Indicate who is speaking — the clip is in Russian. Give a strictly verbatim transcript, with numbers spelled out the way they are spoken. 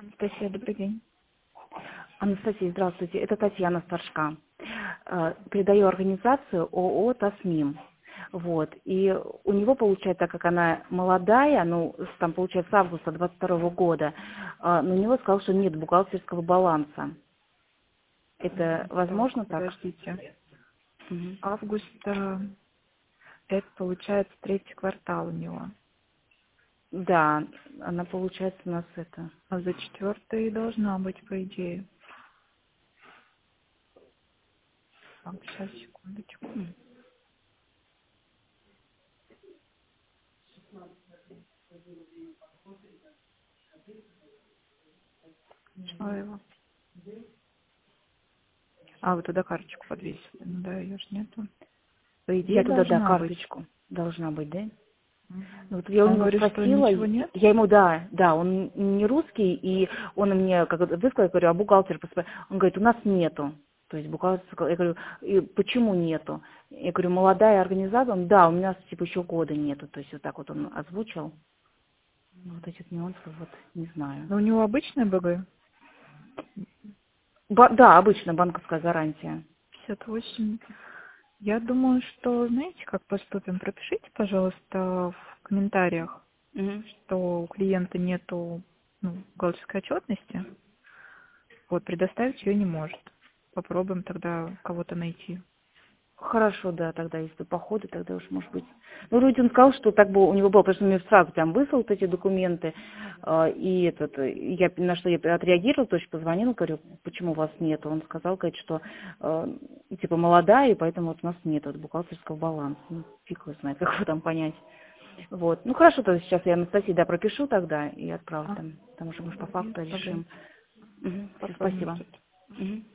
Speaker 1: Анастасия, добрый день.
Speaker 2: Анастасия, здравствуйте. Это Татьяна Старшка. Э, Передаю организацию ООО «Тасмим». Вот. И у него получается, так как она молодая, ну, там получается с августа двадцать второго года, э, но у него сказал, что нет бухгалтерского баланса. Это возможно так?
Speaker 1: Подождите.
Speaker 2: Мгм.
Speaker 1: Август, э, это получается третий квартал у него.
Speaker 2: Да, она получается у нас это.
Speaker 1: А за четвертый должна быть, по идее. Так, сейчас, секундочку. Нашла его. А, вы туда карточку подвесили. Ну да, ее ж нету. По идее,
Speaker 2: Я туда, да,
Speaker 1: должна быть.
Speaker 2: карточку. Должна быть, да?
Speaker 1: Мгм.
Speaker 2: Ну, вот я у
Speaker 1: Он
Speaker 2: него
Speaker 1: говорит, что
Speaker 2: спросила,
Speaker 1: ничего нет?
Speaker 2: я ему, да, да, он не русский, и он мне, как это высказал, я говорю, а бухгалтер, посмотри?» Он говорит, у нас нету. То есть бухгалтер, я говорю, и почему нету? Я говорю, молодая организация, он, да, у меня типа еще года нету. То есть вот так вот он озвучил. Вот эти вот нюансы, вот, не знаю.
Speaker 1: Но у него обычная БГ?
Speaker 2: Ба- да, обычно банковская гарантия.
Speaker 1: пятьдесят восемь. Я думаю, что, знаете, как поступим? Пропишите, пожалуйста, в комментариях,
Speaker 2: Мгм.
Speaker 1: что у клиента нету, ну, бухгалтерской отчетности. Вот, предоставить ее не может. Попробуем тогда кого-то найти.
Speaker 2: Хорошо, да, тогда если по ходу, тогда уж может быть. Ну, вроде он сказал, что так было, у него было, потому что он мне сразу прям выслал вот эти документы, э, и этот, э, я на что я отреагировала, то есть позвонила, говорю, почему у вас нет? Он сказал, говорит, что э, типа молодая, и поэтому вот у нас нет вот, бухгалтерского баланса. Ну, фиг его знает, как его там понять. Вот. Ну хорошо, тогда сейчас я Анастасии, да, пропишу тогда и отправлю
Speaker 1: А,
Speaker 2: там, там уже мы по факту
Speaker 1: добрый.
Speaker 2: решим. Угу. Все,
Speaker 1: Попробуем
Speaker 2: спасибо.
Speaker 1: что-то.
Speaker 2: Угу.